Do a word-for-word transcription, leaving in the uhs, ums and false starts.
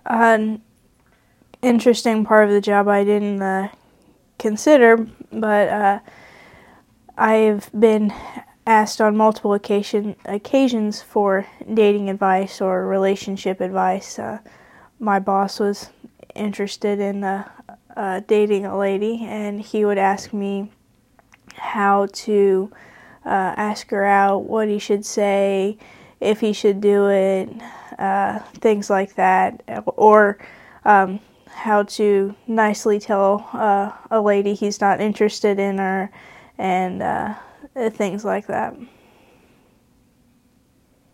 An interesting part of the job I didn't uh, consider, but uh, I've been asked on multiple occasion, occasions for dating advice or relationship advice. Uh, my boss was interested in uh, uh, dating a lady, and he would ask me how to uh, ask her out, what he should say, if he should do it, uh, things like that, or um, how to nicely tell uh, a lady he's not interested in her, and uh, things like that.